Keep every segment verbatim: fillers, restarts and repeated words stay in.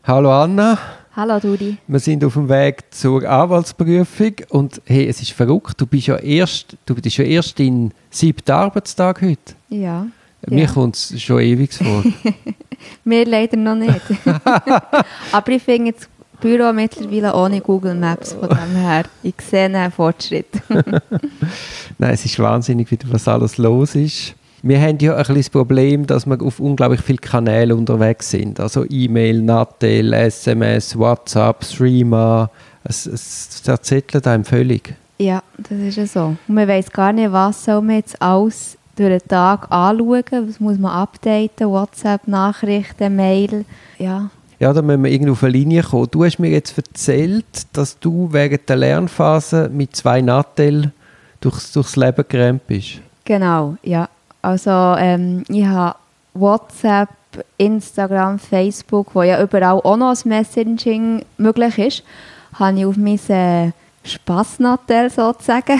Hallo Anna. Hallo Dudi. Wir sind auf dem Weg zur Anwaltsprüfung und hey, es ist verrückt, du bist ja erst, du bist ja erst in siebten Arbeitstag heute. Ja. Mir ja. kommt es schon ewig vor. Mir leider noch nicht. Aber ich finde das Büro mittlerweile ohne Google Maps, von dem her, ich sehe einen Fortschritt. Nein, es ist wahnsinnig, wieder, was alles los ist. Wir haben ja ein bisschen das Problem, dass wir auf unglaublich viele Kanäle unterwegs sind. Also E-Mail, Nattel, S M S, WhatsApp, Threema. Es, es zerzettelt einem völlig. Ja, das ist ja so. Und man weiss gar nicht, was soll man jetzt alles durch den Tag anschauen. Was muss man updaten? WhatsApp, Nachrichten, Mail. Ja. Ja, da müssen wir irgendwie auf eine Linie kommen. Du hast mir jetzt erzählt, dass du während der Lernphase mit zwei Nattel durchs, durchs Leben gerannt bist. Genau, ja. Also ähm, ich habe WhatsApp, Instagram, Facebook, wo ja überall auch noch das Messaging möglich ist, habe ich auf mein äh, Spass-Nattel sozusagen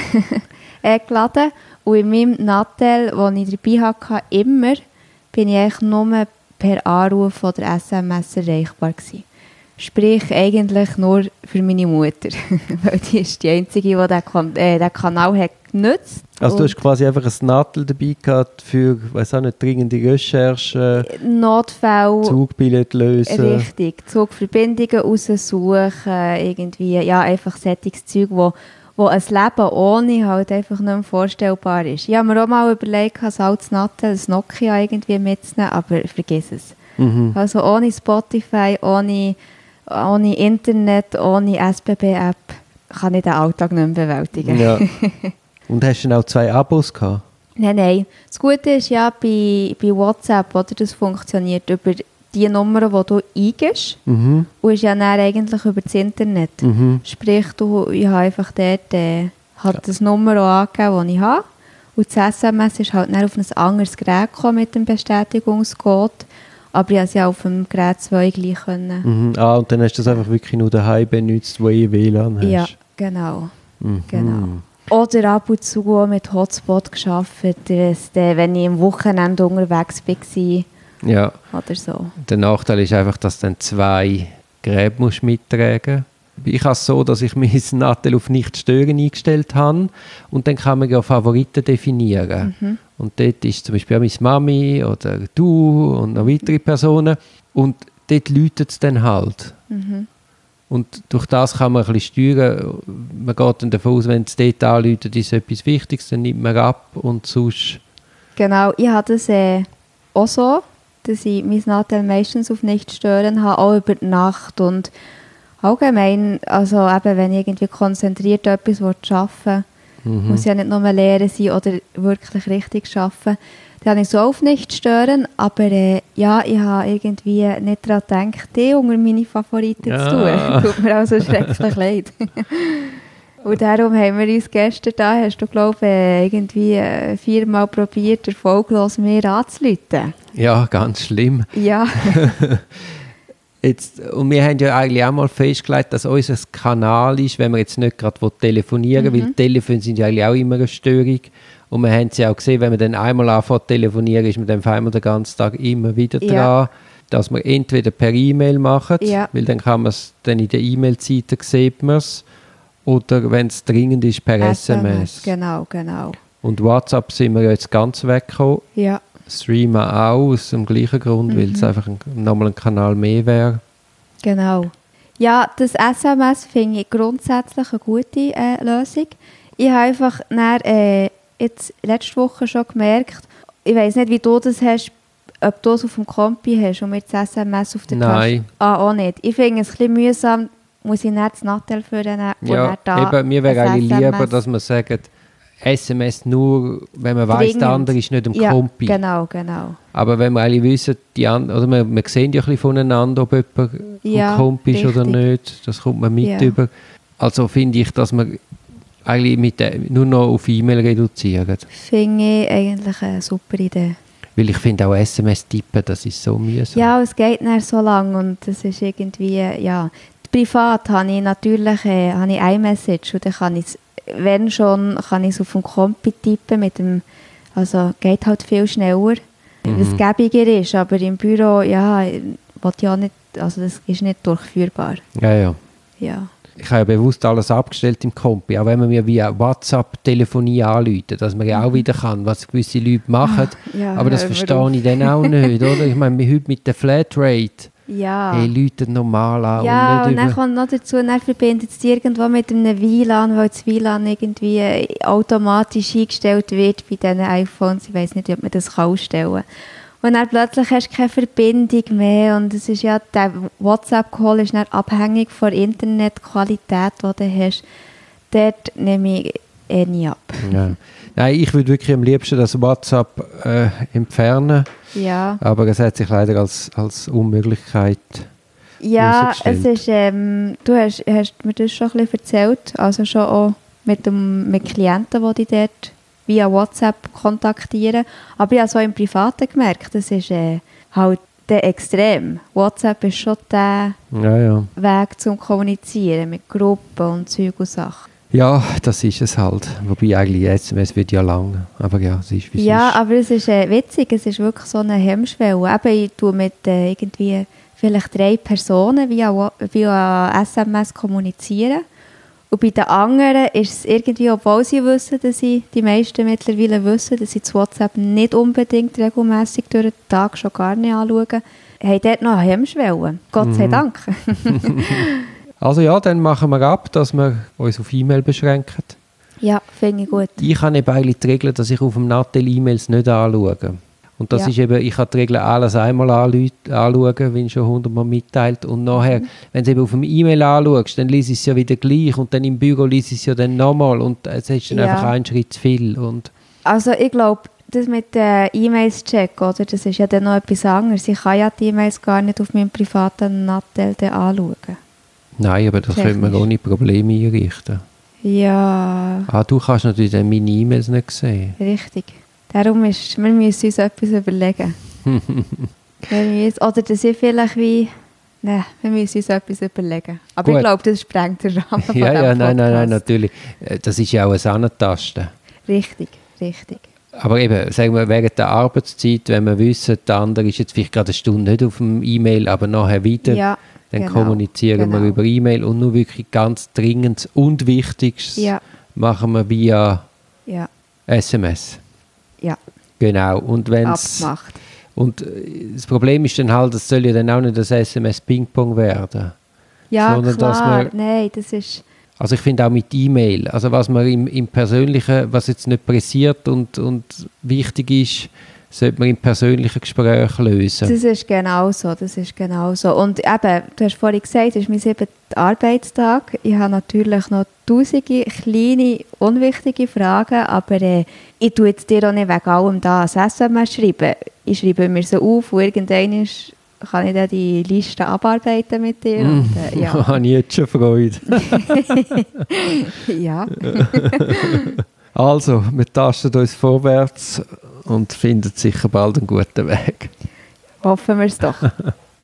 geladen. Und in meinem Nattel, das ich dabei hatte, immer, bin ich eigentlich nur per Anruf oder S M S erreichbar gewesen. Sprich, eigentlich nur für meine Mutter. Weil die ist die Einzige, die diesen kan- äh, den Kanal hat genutzt. Also du hast quasi einfach ein Nattel dabei gehabt für, weiss auch nicht, dringende Recherche, Notfälle. Zugbillett lösen. Richtig, Zugverbindungen raussuchen, irgendwie, ja, einfach solches Zeug, wo, wo ein Leben ohne halt einfach nicht mehr vorstellbar ist. Ich habe mir auch mal überlegt, als altes Nattel, ein Nokia irgendwie mitzunehmen, aber vergiss es. Mhm. Also ohne Spotify, ohne, ohne Internet, ohne S B B-App kann ich den Alltag nicht mehr bewältigen. Ja. Und hast du dann auch zwei Abos gehabt? Nein, nein. Das Gute ist ja bei, bei WhatsApp, oder, das funktioniert über die Nummern, die du eingibst. Mhm. Und ist ja dann eigentlich über das Internet. Mhm. Sprich, du, ich habe einfach dort äh, hat Ja. das Nummer auch angegeben, das ich habe. Und das S M S ist halt dann auf ein anderes Gerät gekommen mit dem Bestätigungscode. Aber ich konnte es ja auf dem Gerät zwei gleich können. Mhm. Ah, und dann hast du das einfach wirklich nur daheim benutzt, wo ihr W L A N hast. Ja, genau. Mhm. genau. Oder ab und zu auch mit Hotspot gearbeitet, wenn ich am Wochenende unterwegs war. Ja. Oder so. Der Nachteil ist einfach, dass du dann zwei Geräte musst mittragen musst. Ich habe es so, dass ich mein Nattel auf nicht stören eingestellt habe und dann kann man ja Favoriten definieren. Mhm. Und dort ist zum Beispiel auch meine Mami oder du und noch weitere Personen und dort läutet es dann halt. Mhm. Und durch das kann man ein bisschen steuern. Man geht dann davon aus, wenn es dort anläutet, ist etwas Wichtiges, dann nimmt man ab und sonst... Genau, ich habe das äh, auch so, dass ich mein Nattel meistens auf nicht stören habe, auch über die Nacht und allgemein, also eben, wenn ich irgendwie konzentriert etwas arbeiten will, Mhm. muss ja nicht nur lehren sein oder wirklich richtig arbeiten, dann habe ich so auf nicht stören, aber äh, ja, ich habe irgendwie nicht daran gedacht, die unter meine Favoriten Ja. zu tun. Tut mir also schrecklich leid. Und darum haben wir uns gestern da, hast du glaube ich irgendwie äh, viermal probiert, erfolglos mir anzurufen. Ja, ganz schlimm. Ja. Jetzt, und wir haben ja eigentlich auch mal festgelegt, dass unser Kanal ist, wenn wir jetzt nicht gerade telefonieren Mhm. wollen, weil Telefone sind ja eigentlich auch immer eine Störung. Und wir haben es ja auch gesehen, wenn man dann einmal anfängt zu telefonieren, ist man dann auf einmal den ganzen Tag immer wieder Ja. dran, dass man entweder per E-Mail macht, Ja. weil dann kann man es, dann in der E-Mail-Seite sieht man es, oder wenn es dringend ist, per S M S. Genau, genau. Und WhatsApp sind wir ja jetzt ganz weggekommen. Ja. Threema auch, aus dem gleichen Grund, Mhm. weil es einfach ein, nochmal ein Kanal mehr wäre. Genau. Ja, das S M S finde ich grundsätzlich eine gute äh, Lösung. Ich habe einfach dann, äh, jetzt letzte Woche schon gemerkt, ich weiss nicht, wie du das hast, ob du es auf dem Kompi hast und mir das S M S auf der Nein. Tasche... Ah, auch nicht. Ich finde es ein bisschen mühsam, muss ich nicht das Nattel führen und Ja, dann da eben, mir wäre ein eigentlich S M S. lieber, dass man sagt, S M S nur, wenn man weiss, Dringend. der andere ist nicht im Ja, Kompi. genau, genau. Aber wenn wir alle wissen, die an, oder wir, wir sehen ja ein bisschen voneinander, ob jemand Ja, im Kompi ist oder richtig. nicht, das kommt man mit Ja. über. Also finde ich, dass man eigentlich mit der, nur noch auf E-Mail reduzieren. Finde ich eigentlich eine super Idee. Weil ich finde auch S M S tippen, das ist so mühsam. Ja, es geht nicht so lange und das ist irgendwie, ja. Privat habe ich natürlich äh, habe ich iMessage und dann kann ich es, wenn schon, kann ich es auf dem Kompi tippen mit dem, also geht halt viel schneller, Mhm. was gäbiger ist, aber im Büro, ja, will ja nicht, also das ist nicht durchführbar. Ja, ja. Ja. Ich habe ja bewusst alles abgestellt im Kompi, auch wenn man mir via WhatsApp-Telefonie anruft, dass man ja auch wieder kann, was gewisse Leute machen. Ja, aber das verstehe ich dann auch nicht, oder? Ich meine, heute mit der Flatrate, ja. hey, Leute normal an. Ja, und, und dann über... kommt noch dazu, dann verbindet es irgendwo mit einem W L A N, weil das W L A N irgendwie automatisch eingestellt wird bei diesen iPhones. Ich weiss nicht, ob man das ausstellen kann. Und dann plötzlich hast du keine Verbindung mehr und es ist ja, der WhatsApp-Call ist dann abhängig von der Internetqualität, die du hast. Dort nehme ich eh nie ab. Ja. Nein, ich würde wirklich am liebsten das WhatsApp äh, entfernen, Ja. aber es hat sich leider als, als Unmöglichkeit Ja, herausgestellt. es ist, ähm, du hast, hast mir das schon ein bisschen erzählt, also schon auch mit, dem, mit Klienten, die dich dort via WhatsApp kontaktieren. Aber ich habe so im Privaten gemerkt, das ist äh, halt der Extrem. WhatsApp ist schon der Ja, ja. Weg zum Kommunizieren mit Gruppen und Zeug und Sachen. Ja, das ist es halt. Wobei eigentlich S M S wird ja lang. Aber ja, es ist wie es Ja, ist. aber es ist äh, witzig, es ist wirklich so eine Hemmschwelle. Eben, ich tue mit äh, irgendwie vielleicht drei Personen via, Wa- via S M S kommunizieren. Und bei den anderen ist es irgendwie, obwohl sie wissen, dass sie, die meisten mittlerweile wissen, dass sie das WhatsApp nicht unbedingt regelmässig durch den Tag schon gar nicht anschauen, haben dort noch eine Hemmschwelle. Gott sei Mhm. Dank. Also ja, dann machen wir ab, dass wir uns auf E-Mail beschränken. Ja, finde ich gut. Ich habe eben eigentlich die Regel, dass ich auf dem Nattel E-Mails nicht anschaue. Und das Ja. ist eben, ich habe die Regel alles einmal anlü- anschauen, wenn schon hundertmal mitteilt. Und nachher, Mhm. wenn du eben auf dem E-Mail anschaust, dann liest es ja wieder gleich. Und dann im Büro liest es ja dann nochmal. Und es ist dann Ja. einfach ein Schritt zu viel. Und Also ich glaube, das mit den E-Mails checken, oder? Das ist ja dann noch etwas anderes. Ich kann ja die E-Mails gar nicht auf meinem privaten Nattel dann anschauen. nein, aber das könnte man Technisch. ohne Probleme einrichten. Ja, Ah, du kannst natürlich dann meine E-Mails nicht sehen. richtig. Darum ist, wir müssen uns etwas überlegen. wir müssen, oder dass ich vielleicht wie... Nein, wir müssen uns etwas überlegen. Aber Gut. ich glaube, das sprengt den Rahmen von Ja, diesem ja, nein, nein, nein, Podcast. natürlich. Äh, Das ist ja auch eine Sahne-Taste. Richtig, richtig. Aber eben, sagen wir, während der Arbeitszeit, wenn wir wissen, der andere ist jetzt vielleicht gerade eine Stunde nicht auf dem E-Mail, aber nachher wieder, Ja, dann genau, kommunizieren genau. wir über E-Mail und nur wirklich ganz Dringendes und Wichtigstes Ja, machen wir via ja, S M S. ja. Genau. Und wenn's, Abgemacht. und äh, das Problem ist dann halt, es soll ja dann auch nicht das S M S-Ping-Pong werden. Ja, Sondern, dass klar. man- Nein, das ist... Also ich finde auch mit E-Mail, also was man im, im Persönlichen, was jetzt nicht pressiert und, und wichtig ist, sollte man im persönlichen Gespräch lösen. Das ist genau so, das ist genau so. Und eben, du hast vorhin gesagt, es ist mein siebter Arbeitstag. Ich habe natürlich noch tausende kleine, unwichtige Fragen, aber äh, ich tue jetzt dir auch nicht wegen allem da ein S M S schreiben. Ich schreibe mir so auf und irgendwann kann ich dann die Liste abarbeiten mit dir. Und, äh, Da ja. habe ich jetzt schon Freude. ja. Also, wir tasten uns vorwärts und finden sicher bald einen guten Weg. Hoffen wir es doch.